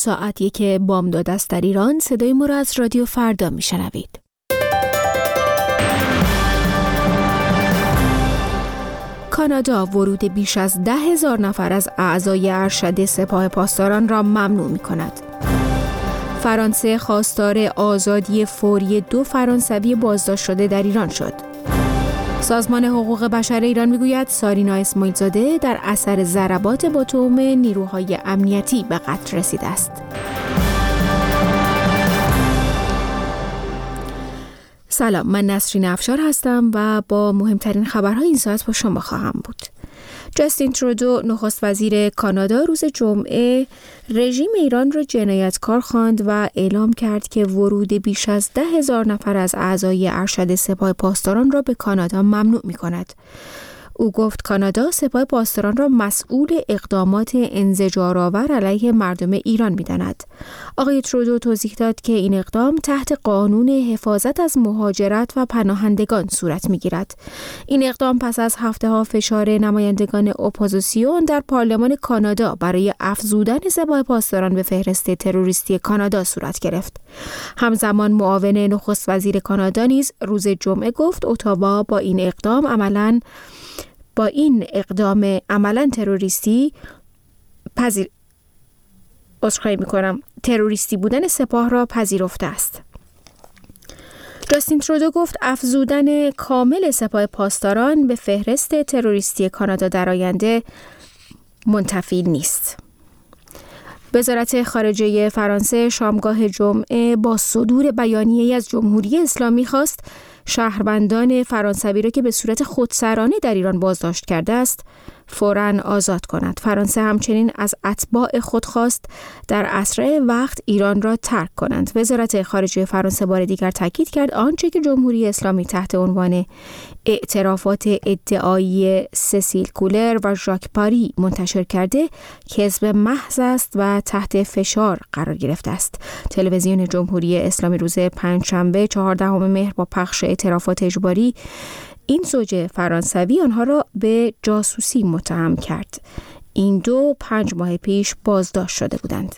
ساعت 1 بامداد است در ایران. صدای ما را از رادیو فردا میشنوید. کانادا ورود بیش از 10,000 نفر از اعضای ارشد سپاه پاسداران را ممنوع می‌کند. فرانسه خواستار آزادی فوری 2 فرانسوی بازداشت شده در ایران شد. سازمان حقوق بشر ایران میگوید سارینا اسماعیلزاده در اثر ضربات با توم نیروهای امنیتی به قتل رسیده است. سلام، من نسرین افشار هستم و با مهمترین خبرهای این ساعت با شما خواهم بود. جاستین ترودو نخست وزیر کانادا روز جمعه رژیم ایران را جنایتکار خواند و اعلام کرد که ورود بیش از 10,000 نفر از اعضای ارشد سپاه پاسداران را به کانادا ممنوع می‌کند. او گفت کانادا سپاه پاسداران را مسئول اقدامات انزجارآور علیه مردم ایران می‌داند. آقای ترودو توضیح داد که این اقدام تحت قانون حفاظت از مهاجرت و پناهندگان صورت می‌گیرد. این اقدام پس از هفته‌ها فشار نمایندگان اپوزیسیون در پارلمان کانادا برای افزودن سپاه پاسداران به فهرست تروریستی کانادا صورت گرفت. همزمان معاون نخست وزیر کانادا نیز روز جمعه گفت اتاوا با این اقدام عملاً تروریستی بودن سپاه را پذیرفته است. جاستین ترودو گفت افزودن کامل سپاه پاسداران به فهرست تروریستی کانادا در آینده منتفی نیست. وزارت خارجه فرانسه شامگاه جمعه با صدور بیانیه‌ای از جمهوری اسلامی خواست شهروندان فرانسوی را که به صورت خودسرانه در ایران بازداشت کرده است فوراً آزاد کند. فرانسه همچنین از اتباع خود خواست در اسرع وقت ایران را ترک کنند. وزارت خارجه فرانسه بار دیگر تاکید کرد آنچه که جمهوری اسلامی تحت عنوان اعترافات ادعایی سسیل کولر و ژاک پاری منتشر کرده کذب محض است و تحت فشار قرار گرفته است. تلویزیون جمهوری اسلامی روز پنجشنبه 14 مهر با پخش اعترافات اجباری این زوج فرانسوی آنها را به جاسوسی متهم کرد. این دو 5 ماه پیش بازداشت شده بودند.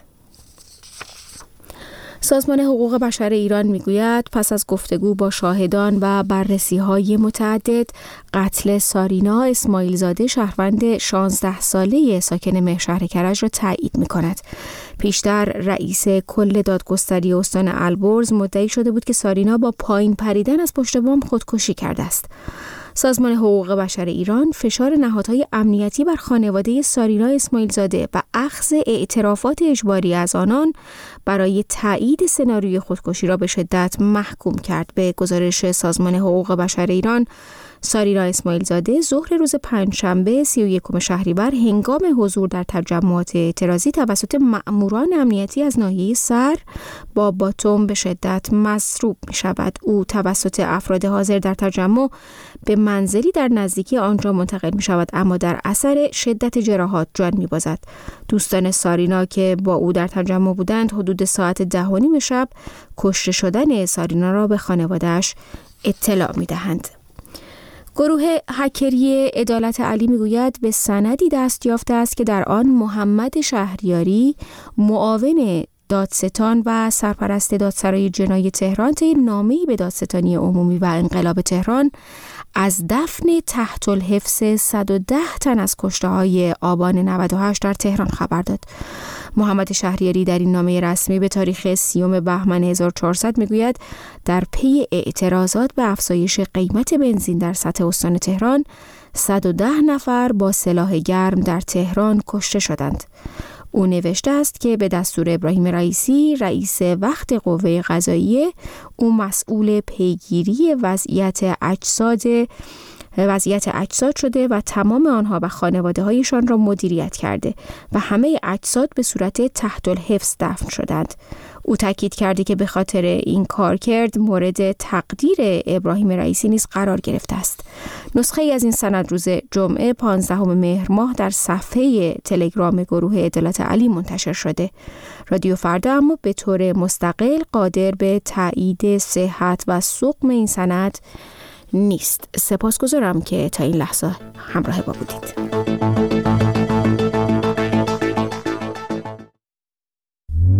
سازمان حقوق بشر ایران میگوید پس از گفتگو با شاهدان و بررسی‌های متعدد قتل سارینا اسماعیلزاده شهروند 16 ساله ساکن مهرشهر کرج را تایید می‌کند. پیشتر رئیس کل دادگستری استان البرز مدعی شده بود که سارینا با پایین پریدن از پشت بام خودکشی کرده است. سازمان حقوق بشر ایران فشار نهادهای امنیتی بر خانواده سارینا اسماعیلزاده و اخذ اعترافات اجباری از آنان برای تایید سناریوی خودکشی را به شدت محکوم کرد. به گزارش سازمان حقوق بشر ایران، سارینا اسماعیلزاده ظهر روز پنجشنبه 31 شهریور هنگام حضور در تجمعات اعتراضی توسط مأموران امنیتی از ناحیه سر با باتوم به شدت مضروب می شود. او توسط افراد حاضر در تجمع به منزلی در نزدیکی آنجا منتقل می شود اما در اثر شدت جراحات جان می بازد. دوستان سارینا که با او در تجمع بودند حدود ساعت 10:30 شب کشته شدن سارینا را به خانواده‌اش اطلاع می دهند. گروه هکری عدالت علی میگوید به سندی دست یافته است که در آن محمد شهریاری معاون دادستان و سرپرست دادسرای جنایی تهران طی نامه‌ای به دادستانی عمومی و انقلاب تهران از دفن تحت الحفظ 110 تن از کشته‌های آبان 98 در تهران خبر داد. محمد شهریاری در این نامه رسمی به تاریخ 30 بهمن 1400 میگوید در پی اعتراضات به افزایش قیمت بنزین در سطح استان تهران 110 نفر با سلاح گرم در تهران کشته شدند. او نوشته است که به دستور ابراهیم رئیسی رئیس وقت قوه قضاییه او مسئول پیگیری وضعیت اجساد شده و تمام آنها و خانواده هایشان را مدیریت کرده و همه اجساد به صورت تحت الحفظ دفن شدند. او تاکید کرده که به خاطر این کارکرد مورد تقدیر ابراهیم رئیسی نیز قرار گرفته است. نسخه ای از این سند روز جمعه 15 مهر ماه در صفحه تلگرام گروه عدالت علی منتشر شده. رادیو فردا اما به طور مستقل قادر به تایید صحت و سقم این سند نیست. سپاسگزارم که تا این لحظه همراه با بودید.